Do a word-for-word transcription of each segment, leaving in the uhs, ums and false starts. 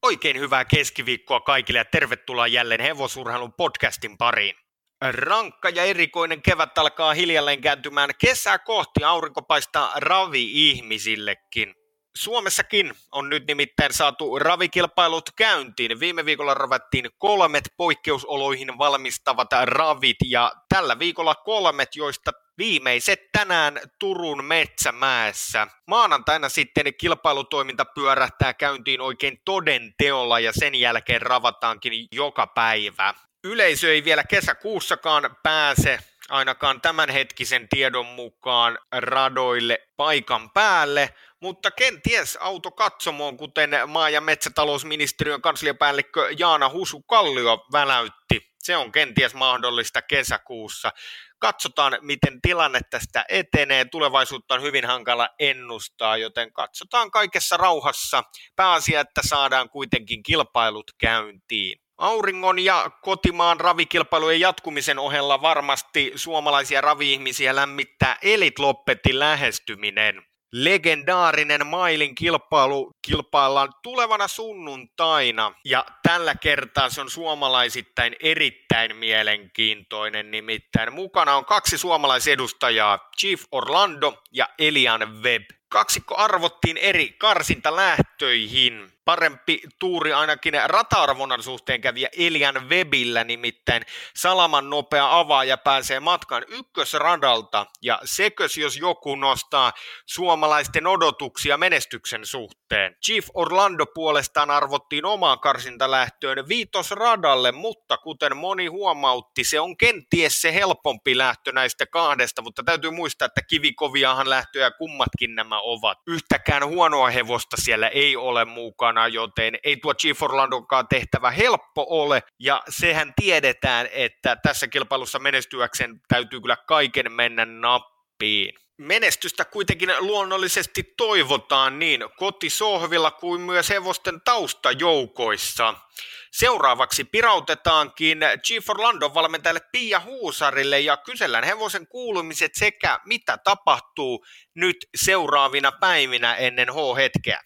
Oikein hyvää keskiviikkoa kaikille ja tervetuloa jälleen Hevosurheilun podcastin pariin. Rankka ja erikoinen kevät alkaa hiljalleen kääntymään kesää kohti, aurinko paistaa ravi-ihmisillekin. Suomessakin on nyt nimittäin saatu ravikilpailut käyntiin. Viime viikolla ravattiin kolmet poikkeusoloihin valmistavat ravit ja tällä viikolla kolmet, joista viimeiset tänään Turun Metsämäessä. Maanantaina sitten kilpailutoiminta pyörähtää käyntiin oikein toden teolla ja sen jälkeen ravataankin joka päivä. Yleisö ei vielä kesäkuussakaan pääse ainakaan tämänhetkisen tiedon mukaan radoille paikan päälle, mutta kenties autokatsomoon, kuten maa- ja metsätalousministeriön kansliapäällikkö Jaana Husu-Kallio väläytti. Se on kenties mahdollista kesäkuussa. Katsotaan, miten tilanne tästä etenee. Tulevaisuutta on hyvin hankala ennustaa, joten katsotaan kaikessa rauhassa. Pääasia, että saadaan kuitenkin kilpailut käyntiin. Auringon ja kotimaan ravikilpailujen jatkumisen ohella varmasti suomalaisia ravi-ihmisiä lämmittää Elite Loppetin lähestyminen. Legendaarinen mailin kilpailu kilpaillaan tulevana sunnuntaina ja tällä kertaa se on suomalaisittain erittäin mielenkiintoinen, nimittäin mukana on kaksi suomalaisedustajaa, Chief Orlando ja Elian Webb. Kaksikko arvottiin eri karsintalähtöihin. Parempi tuuri ainakin rata-arvonnan suhteen kävi Elian Webbillä, nimittäin salaman nopea avaaja pääsee matkaan ykkösradalta ja sekös jos joku nostaa suomalaisten odotuksia menestyksen suhteen. Chief Orlando puolestaan arvottiin omaan karsintalähtöön viitosradalle, mutta kuten moni huomautti, se on kenties se helpompi lähtö näistä kahdesta, mutta täytyy muistaa, että kivikoviahan lähtöjä kummatkin nämä ovat. Yhtäkään huonoa hevosta siellä ei ole mukana, joten ei tuo Chief Orlandonkaan tehtävä helppo ole, ja sehän tiedetään, että tässä kilpailussa menestyäkseen täytyy kyllä kaiken mennä nappiin. Menestystä kuitenkin luonnollisesti toivotaan niin kotisohvilla kuin myös hevosten taustajoukoissa. Seuraavaksi pirautetaankin Chief Orlandon valmentajalle Pia Huusarille ja kysellään hevosen kuulumiset sekä mitä tapahtuu nyt seuraavina päivinä ennen H-hetkeä.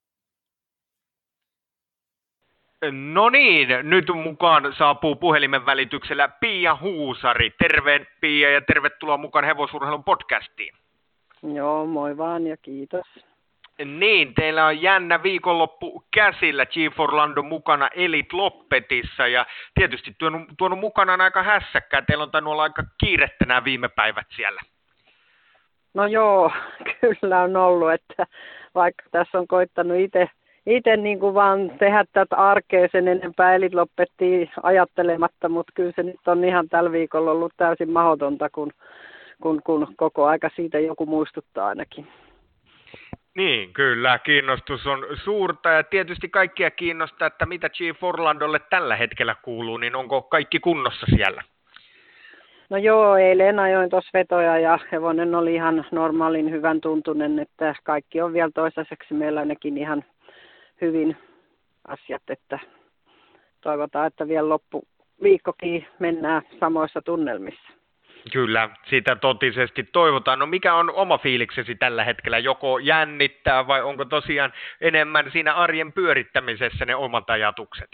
No niin, nyt mukaan saapuu puhelimen välityksellä Pia Huusari. Terve Pia ja tervetuloa mukaan Hevosurheilun podcastiin. Joo, moi vaan ja kiitos. Niin, teillä on jännä viikonloppu käsillä, Chief Orlando mukana Elite Loppetissa ja tietysti tuonut, tuonut mukanaan aika hässäkkää. Teillä on tainnut olla aika kiirettä nämä viime päivät siellä. No joo, kyllä on ollut, että vaikka tässä on koittanut itse Itse niin kuin vaan tehdä tätä arkea sen enempää Elite Loppettiin ajattelematta, mutta kyllä se nyt on ihan tällä viikolla ollut täysin mahdotonta, kun, kun, kun koko aika siitä joku muistuttaa ainakin. Niin, kyllä. Kiinnostus on suurta ja tietysti kaikkia kiinnostaa, että mitä Chief Orlandolle tällä hetkellä kuuluu, niin onko kaikki kunnossa siellä? No joo, eilen ajoin tuossa vetoja ja hevonen oli ihan normaalin hyvän tuntunen, että kaikki on vielä toistaiseksi meillä ainakin ihan hyvin asiat, että toivotaan, että vielä loppuviikkokin mennään samoissa tunnelmissa. Kyllä, sitä totisesti toivotaan. No mikä on oma fiiliksesi tällä hetkellä? Joko jännittää vai onko tosiaan enemmän siinä arjen pyörittämisessä ne omat ajatukset?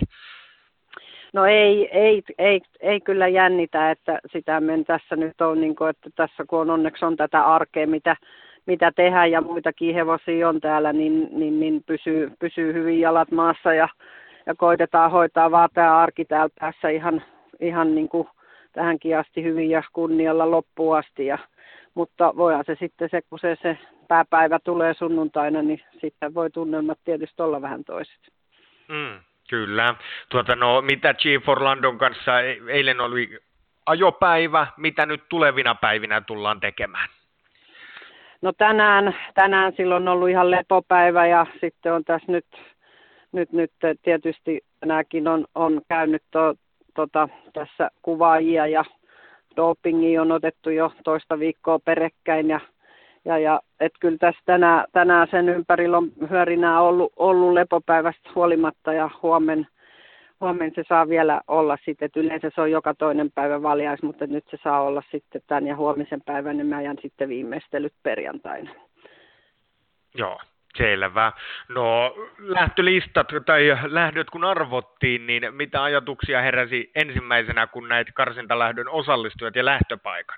No ei, ei, ei, ei kyllä jännitä, että sitä men tässä nyt on, niin kuin, että tässä kun on onneksi on tätä arkea, mitä mitä tehdään ja muitakin hevosia on täällä, niin, niin, niin pysyy, pysyy hyvin jalat maassa ja, ja koitetaan hoitaa vaan tämä arki täällä päässä ihan, ihan niin kuin tähänkin asti hyvin ja kunnialla loppuun asti. Ja, mutta voihan se sitten se, kun se, se pääpäivä tulee sunnuntaina, niin sitten voi tunnelmat tietysti olla vähän toiset. Mm, kyllä. Tuota, no, mitä Chief Orlandon kanssa eilen oli ajopäivä, mitä nyt tulevina päivinä tullaan tekemään? No tänään, tänään silloin on ollut ihan lepopäivä ja sitten on tässä nyt, nyt, nyt tietysti tänäänkin on, on käynyt to, tota, tässä kuvaajia ja dopingia on otettu jo toista viikkoa peräkkäin ja, ja, ja että kyllä tässä tänään, tänään sen ympärillä on hyörinää ollut, ollut lepopäivästä huolimatta ja huomen, huomen se saa vielä olla sitten, että yleensä se on joka toinen päivä valjais, mutta nyt se saa olla sitten tämän ja huomisen päivän, niin mä ajan sitten viimeistelyt perjantaina. Joo, Selvä. No lähtölistat tai lähdöt kun arvottiin, niin mitä ajatuksia heräsi ensimmäisenä, kun näit karsintalähdön osallistujat ja lähtöpaikan?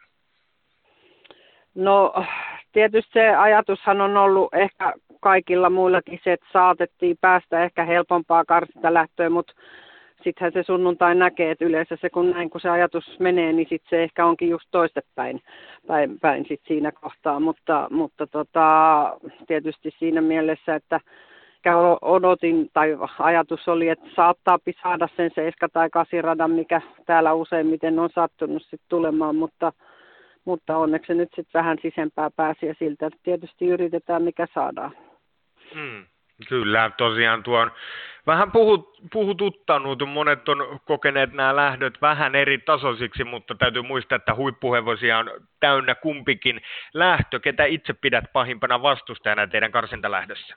No tietysti se ajatushan on ollut ehkä kaikilla muillakin se, että saatettiin päästä ehkä helpompaa karsintalähtöön, mutta sittenhän se sunnuntai näkee, että yleensä se kun näin kun se ajatus menee, niin sitten se ehkä onkin just toistepäin päin, päin sit siinä kohtaa, mutta, mutta tota, tietysti siinä mielessä, että odotin tai ajatus oli, että saattaa saada sen seiska tai kasi radan, mikä täällä useimmiten on sattunut sit tulemaan, mutta, mutta onneksi se nyt sitten vähän sisempää pääsi ja siltä tietysti yritetään mikä saadaan. Hmm. Kyllä, tosiaan tuo on vähän puhut, puhututtanut. Monet on kokeneet nämä lähdöt vähän eri tasoisiksi, mutta täytyy muistaa, että huippuhevosia on täynnä kumpikin lähtö. Ketä itse pidät pahimpana vastustajana teidän karsintalähdössä?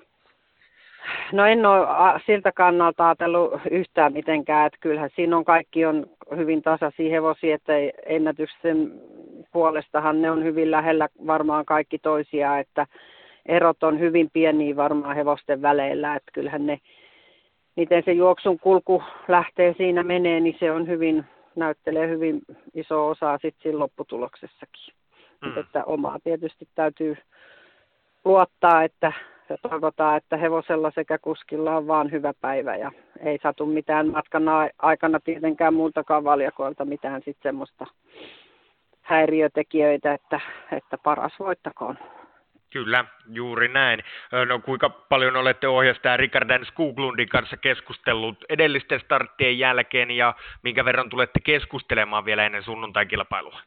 No en ole siltä kannalta ajatellut yhtään mitenkään, että kyllähän siinä on kaikki on hyvin tasaisia hevosia, että ennätyksen puolestahan ne on hyvin lähellä varmaan kaikki toisiaan, että erot on hyvin pieniä varmaan hevosten väleillä, että kyllähän ne, miten se juoksun kulku lähtee siinä menee, niin se on hyvin, näyttelee hyvin iso osa sitten siinä lopputuloksessakin. Mm. Että omaa tietysti täytyy luottaa, että ja toivotaan, että hevosella sekä kuskilla on vaan hyvä päivä ja ei satu mitään matkan aikana tietenkään muutakaan valjakoilta mitään sitten semmoista häiriötekijöitä, että, että paras voittakoon. Kyllä, juuri näin. No kuinka paljon olette ohjastaja Rickard Skoglundin kanssa keskustellut edellisten starttien jälkeen ja minkä verran tulette keskustelemaan vielä ennen sunnuntai-kilpailua?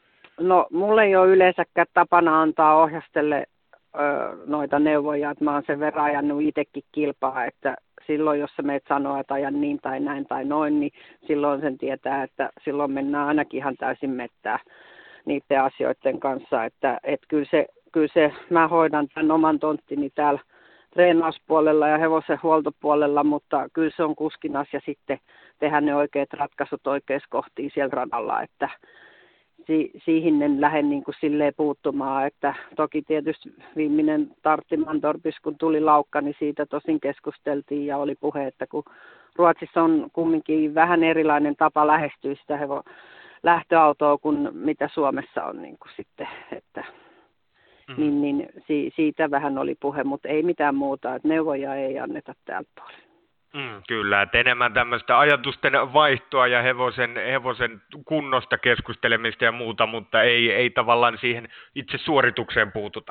No mulle ei ole yleensäkään tapana antaa ohjastelle noita neuvoja, että mä oon sen verran ajanut itsekin kilpaa, että silloin jos sä meet sanoa, että ajan niin tai näin tai noin, niin silloin sen tietää, että silloin mennään ainakin ihan täysin mettää niiden asioiden kanssa, että et kyllä se, kyllä se, mä hoidan tämän oman tonttini täällä treenauspuolella ja hevosen huoltopuolella, mutta kyllä se on kuskin asia sitten tehdä ne oikeat ratkaisut oikeassa kohtiin siellä radalla, että Si- siihen en lähde niin kuin silleen puuttumaan, että toki tietysti viimeinen startti Mantorpissa, kun tuli laukka, niin siitä tosin keskusteltiin ja oli puhe, että kun Ruotsissa on kumminkin vähän erilainen tapa lähestyä sitä hevo- lähtöautoa kuin mitä Suomessa on niin kuin sitten, että mm. niin, niin si- siitä vähän oli puhe, mutta ei mitään muuta, että neuvoja ei anneta täältä puolella. Mm, kyllä, että enemmän tämmöistä ajatusten vaihtoa ja hevosen, hevosen kunnosta keskustelemista ja muuta, mutta ei, ei tavallaan siihen itse suoritukseen puututa.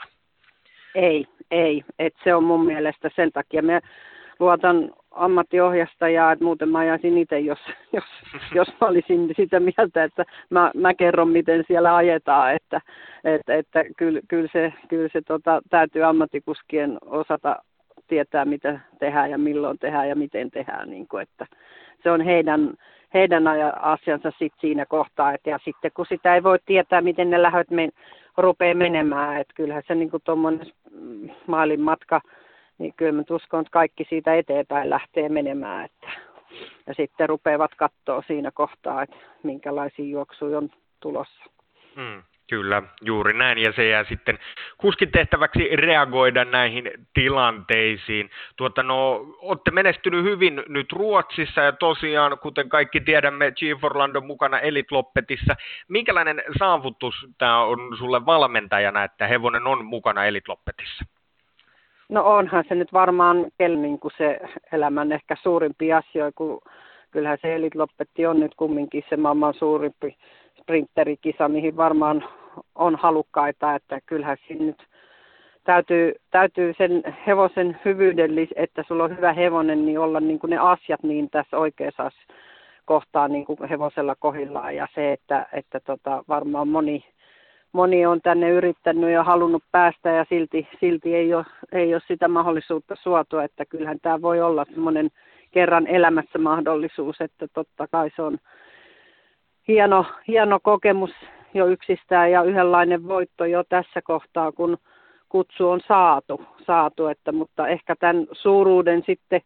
Ei, ei. Et se on mun mielestä sen takia. Mä luotan ammattiohjastajaa, että muuten mä ajaisin itse, jos, jos, jos mä olisin sitä mieltä, että mä, mä kerron, miten siellä ajetaan, että, että, että kyllä, kyllä se, kyllä se tota, täytyy ammattikuskien osata tietää, mitä tehdään ja milloin tehdään ja miten tehdään, niin kuin, että se on heidän, heidän asiansa sit siinä kohtaa, että, ja sitten kun sitä ei voi tietää, miten ne lähdöt men, rupeaa menemään, että kyllähän se niin kuin tuommoinen maalin matka, niin kyllä mä uskon, että kaikki siitä eteenpäin lähtee menemään, että, ja sitten rupeavat katsoa siinä kohtaa, että minkälaisia juoksuja on tulossa. Hmm. Kyllä, juuri näin, ja se jää sitten kuskin tehtäväksi reagoida näihin tilanteisiin. Tuota, no, olette menestynyt hyvin nyt Ruotsissa, ja tosiaan, kuten kaikki tiedämme, Chief Orlando mukana Elite Loppetissa. Minkälainen saavutus tämä on sulle valmentajana, että hevonen on mukana Elite Loppetissa? No onhan se nyt varmaan niin kuin se elämän ehkä suurimpia asioita, kun kyllähän se Elite Loppetti on nyt kumminkin se maailman suurimpi sprinterikisa, mihin varmaan on halukkaita, että kyllähän siinä nyt täytyy, täytyy sen hevosen hyvyydellis, että sulla on hyvä hevonen, niin olla niin kuin ne asiat niin tässä oikeassa kohtaa niin kuin hevosella kohdillaan ja se, että, että tota, varmaan moni, moni on tänne yrittänyt ja halunnut päästä ja silti, silti ei, ole, ei ole sitä mahdollisuutta suotua, että kyllähän tämä voi olla semmoinen kerran elämässä mahdollisuus, että totta kai se on Hieno, hieno kokemus jo yksistään ja yhdenlainen voitto jo tässä kohtaa, kun kutsu on saatu, saatu että, mutta ehkä tämän suuruuden sitten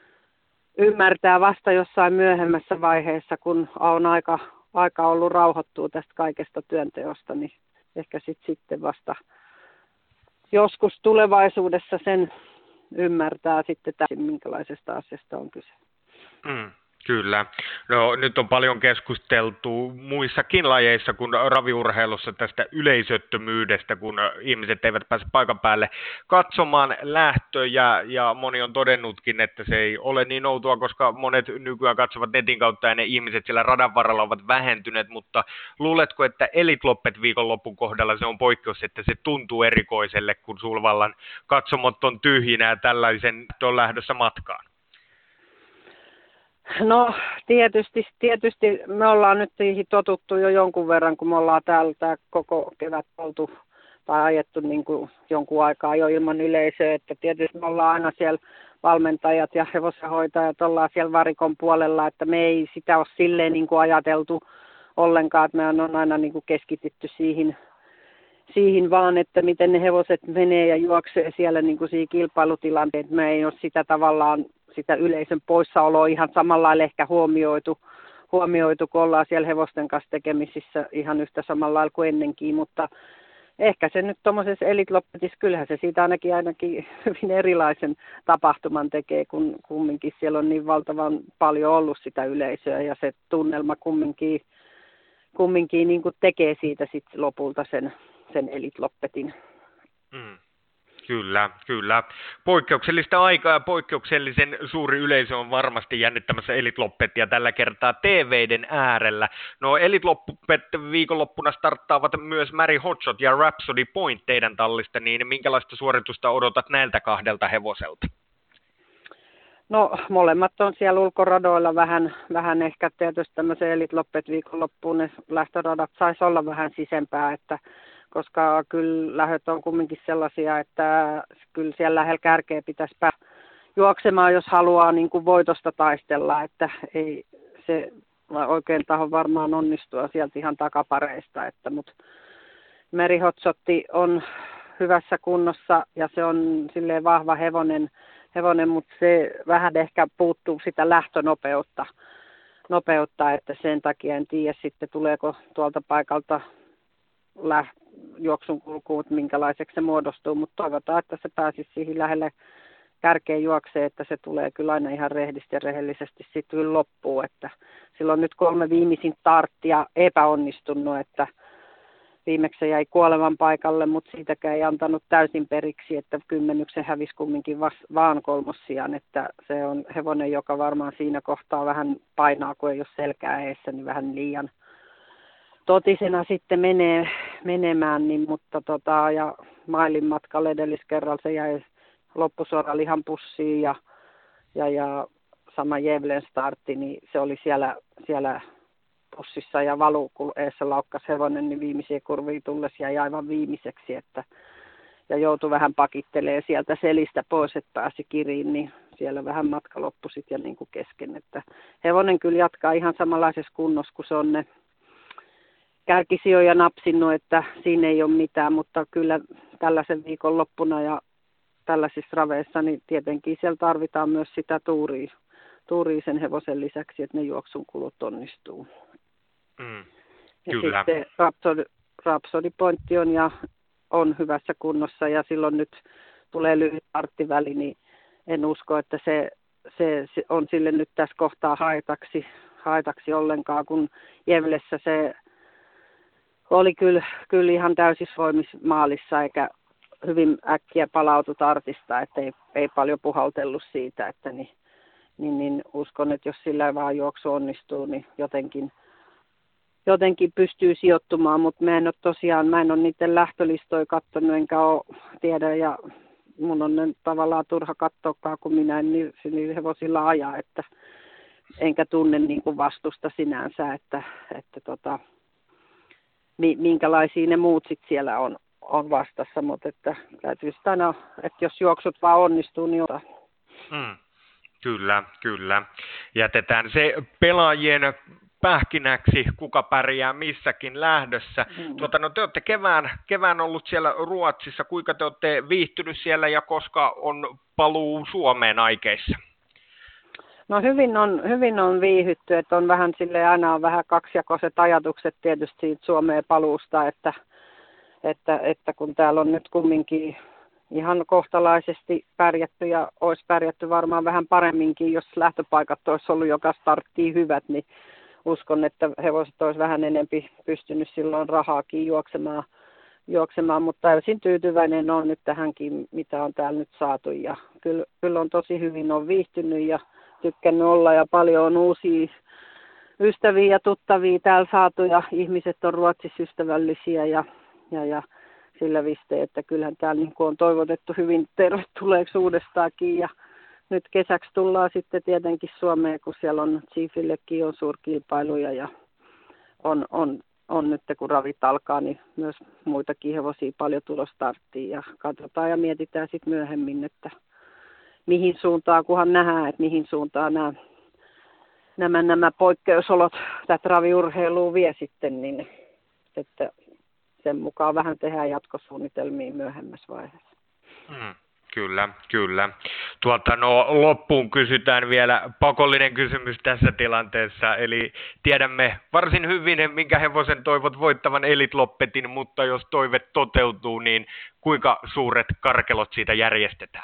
ymmärtää vasta jossain myöhemmässä vaiheessa, kun on aika, aika ollut rauhoittua tästä kaikesta työnteosta, niin ehkä sit, sitten vasta joskus tulevaisuudessa sen ymmärtää sitten täysin, minkälaisesta asiasta on kyse. Mm. Kyllä. No, nyt on paljon keskusteltu muissakin lajeissa kuin raviurheilussa tästä yleisöttömyydestä, kun ihmiset eivät pääse paikan päälle katsomaan lähtöjä, ja moni on todennutkin, että se ei ole niin outoa, koska monet nykyään katsovat netin kautta ja ne ihmiset siellä radan varrella ovat vähentyneet, mutta luuletko, että Elite Loppet viikonlopun kohdalla se on poikkeus, että se tuntuu erikoiselle, kun Sulvallan katsomot on tyhjinä ja tällaisen on lähdössä matkaan? No tietysti, tietysti me ollaan nyt siihen totuttu jo jonkun verran, kun me ollaan täällä koko kevät oltu tai ajettu niin kuin jonkun aikaa jo ilman yleisöä, että tietysti me ollaan aina siellä valmentajat ja hevosenhoitajat ollaan siellä varikon puolella, että me ei sitä ole silleen niin kuin ajateltu ollenkaan, että me on aina niin kuin keskitytty siihen, siihen vaan, että miten ne hevoset menee ja juoksee siellä niin kuin siihen kilpailutilanteen, että me ei ole sitä tavallaan sitä yleisön poissaoloa ihan samalla lailla ehkä huomioitu, huomioitu, kun ollaan siellä hevosten kanssa tekemisissä ihan yhtä samalla lailla kuin ennenkin, mutta ehkä se nyt tuommoisessa Elite Loppetissa, kyllähän se siitä ainakin ainakin hyvin erilaisen tapahtuman tekee, kun kumminkin siellä on niin valtavan paljon ollut sitä yleisöä ja se tunnelma kumminkin, kumminkin niin kuin tekee siitä sitten lopulta sen, sen Elite Loppetin. Mm. Kyllä, kyllä. Poikkeuksellista aikaa ja poikkeuksellisen suuri yleisö on varmasti jännittämässä Elite Loppetia tällä kertaa T V:den äärellä. No Elite Loppet viikonloppuna starttaavat myös Mary Hotshot ja Rhapsody Point teidän tallista, niin minkälaista suoritusta odotat näiltä kahdelta hevoselta? No molemmat on siellä ulkoradoilla vähän, vähän ehkä tietysti tämmöisen Elite Loppet viikonloppuun ne lähtöradat saisi olla vähän sisempää, että koska kyllä lähdöt on kumminkin sellaisia, että kyllä siellä lähellä kärkeä pitäisi päästä juoksemaan, jos haluaa niin kuin voitosta taistella, että ei se oikein taho varmaan onnistua sieltä ihan takapareista, että mutta Mary Hotshotti on hyvässä kunnossa ja se on silleen vahva hevonen, hevonen, mutta se vähän ehkä puuttuu sitä lähtönopeutta, nopeutta, että sen takia en tiedä sitten tuleeko tuolta paikalta lähtö juoksun kulkuun, minkälaiseksi se muodostuu, mutta toivotaan, että se pääsisi siihen lähelle kärkeen juokseen, että se tulee kyllä aina ihan rehdisti ja rehellisesti sitten kyllä loppuun, että silloin nyt kolme viimeisin starttia epäonnistunut, että viimeksi jäi kuolevan paikalle, mutta siitäkään ei antanut täysin periksi, että kymmenyksen hävisi kumminkin vaan kolmossiaan, että se on hevonen, joka varmaan siinä kohtaa vähän painaa, kun ei ole selkää eessä, niin vähän liian totisena sitten menee, menemään, niin, mutta tota, ja mailin matkalle edelliskerralla se jäi loppusuora lihan pussiin ja, ja, ja sama Jevlen startti, niin se oli siellä, siellä pussissa ja valu, kun eessä laukkas hevonen, niin viimeisiä kurvia tullessa jäi aivan viimeiseksi, että ja joutui vähän pakittelee sieltä selistä pois, että pääsi kiriin, niin siellä vähän matka loppui sitten ja niin kuin kesken, että hevonen kyllä jatkaa ihan samanlaisessa kunnossa, kun se on ne kärkisijoja napsinnut, että siinä ei ole mitään, mutta kyllä tällaisen viikon loppuna ja tällaisissa raveissa, niin tietenkin siellä tarvitaan myös sitä tuuria, tuuria sen hevosen lisäksi, että ne juoksun kulut onnistuu. Mm, ja kyllä. sitten Rhapsody, Rhapsody Pointti on, ja on hyvässä kunnossa ja silloin nyt tulee lyhyt starttiväli, niin en usko, että se, se, se on sille nyt tässä kohtaa haitaksi, haitaksi ollenkaan, kun Jevlessä se oli kyllä, kyllä ihan täysissä voimissa maalissa, eikä hyvin äkkiä palautu tartista, että ei, ei paljon puhaltellut siitä, että niin, niin, niin uskon, että jos sillä vaan juoksu onnistuu, niin jotenkin, jotenkin pystyy sijoittumaan, mutta mä en ole tosiaan, mä en ole niiden lähtölistoja katsonut, enkä ole tiedä, ja mun on ne tavallaan turha katsoakaan, kun minä en niillä hevosilla aja, että enkä tunne niin kuin vastusta sinänsä, että, että tota, minkälaisia ne muut sit siellä on, on vastassa, mutta että täytyy sitä aina, että jos juoksut vaan onnistuu, niin ota. Mm, kyllä, kyllä. Jätetään se pelaajien pähkinäksi, kuka pärjää missäkin lähdössä. Mm. Tuota, no te olette kevään, kevään ollut siellä Ruotsissa, kuinka te olette viihtynyt siellä ja koska on paluu Suomeen aikeissa? No hyvin on, hyvin on viihytty, että on vähän silleen, aina on vähän kaksijakoiset ajatukset tietysti siitä Suomeen paluusta, että, että, että kun täällä on nyt kumminkin ihan kohtalaisesti pärjätty ja olisi pärjätty varmaan vähän paremminkin, jos lähtöpaikat olisi ollut joka starttiin hyvät, niin uskon, että hevoset olisi vähän enempi pystynyt silloin rahaakin juoksemaan, juoksemaan mutta täysin tyytyväinen on nyt tähänkin, mitä on täällä nyt saatu ja kyllä, kyllä on tosi hyvin on viihtynyt ja tykkännyt olla ja paljon on uusia ystäviä ja tuttavia täällä saatu ja ihmiset on Ruotsissa ystävällisiä ja, ja, ja sillä viste, että kyllähän täällä niin on toivotettu hyvin tervetulleeksi uudestaakin ja nyt kesäksi tullaan sitten tietenkin Suomeen, kun siellä on Chiefillekin on suurkilpailuja ja on, on, on nyt kun ravit alkaa, niin myös muitakin hevosia paljon tulostarttiin ja katsotaan ja mietitään sitten myöhemmin, että mihin suuntaan, kunhan nähdään, että mihin suuntaan nämä, nämä, nämä poikkeusolot tätä raviurheilua vie sitten, niin että sen mukaan vähän tehdään jatkosuunnitelmia myöhemmässä vaiheessa. Hmm. Kyllä, kyllä. Tuota, no, loppuun kysytään vielä pakollinen kysymys tässä tilanteessa, eli tiedämme varsin hyvin, minkä hevosen toivot voittavan Elite Loppetin, mutta jos toive toteutuu, niin kuinka suuret karkelot siitä järjestetään?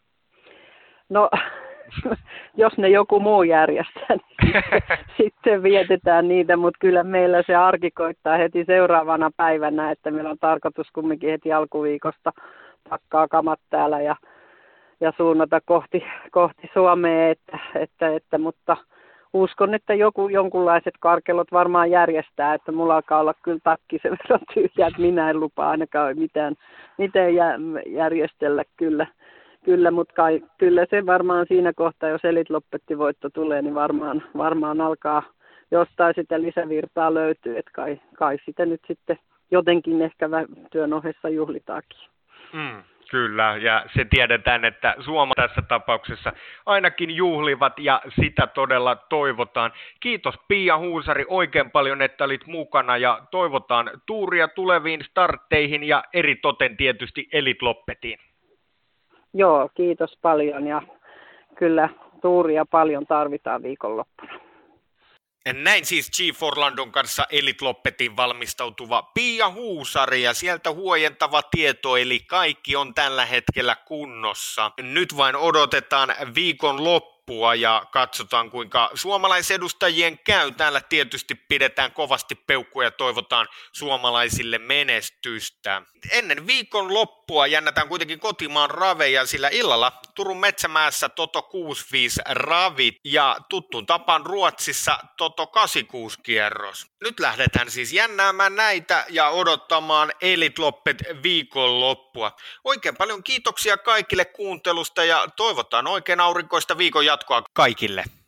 No, jos ne joku muu järjestää, niin sitten, sitten vietetään niitä, mutta kyllä meillä se arki koittaa heti seuraavana päivänä, että meillä on tarkoitus kumminkin heti alkuviikosta pakkaa kamat täällä ja, ja suunnata kohti, kohti Suomea, että, että, että, mutta uskon, että joku, jonkunlaiset karkelot varmaan järjestää, että mulla alkaa olla kyllä takki sen verran tyhjä, että minä en lupaa ainakaan mitään, mitään järjestellä kyllä. Kyllä, mutta kai, kyllä se varmaan siinä kohtaa, jos Elite Loppetti-voitto tulee, niin varmaan, varmaan alkaa jostain sitä lisävirtaa löytyy, että kai, kai sitä nyt sitten jotenkin ehkä työn ohessa juhlitaakin. Mm, kyllä, ja se tiedetään, että Suomi tässä tapauksessa ainakin juhlivat, ja sitä todella toivotaan. Kiitos Pia Huusari oikein paljon, että olit mukana, ja toivotaan tuuria tuleviin startteihin, ja eritoten tietysti Elite Loppetiin. Joo, kiitos paljon, ja kyllä tuuria paljon tarvitaan viikonloppuna. Näin siis Chief Orlandon kanssa Elite Loppetiin valmistautuva Pia Huusari ja sieltä huojentava tieto, eli kaikki on tällä hetkellä kunnossa. Nyt vain odotetaan viikon loppua ja katsotaan kuinka suomalaisedustajien käy. Täällä tietysti pidetään kovasti peukkuja ja toivotaan suomalaisille menestystä. Ennen viikon loppua jännätään kuitenkin kotimaan raveja, sillä illalla Turun Metsämäessä Toto kuusikymmentäviisi ravit ja tuttuun tapaan Ruotsissa Toto kahdeksankymmentäkuusi kierros. Nyt lähdetään siis jännäämään näitä ja odottamaan Elite Loppet viikon loppua. Oikein paljon kiitoksia kaikille kuuntelusta ja toivotaan oikein aurinkoista viikon jatkoa kaikille.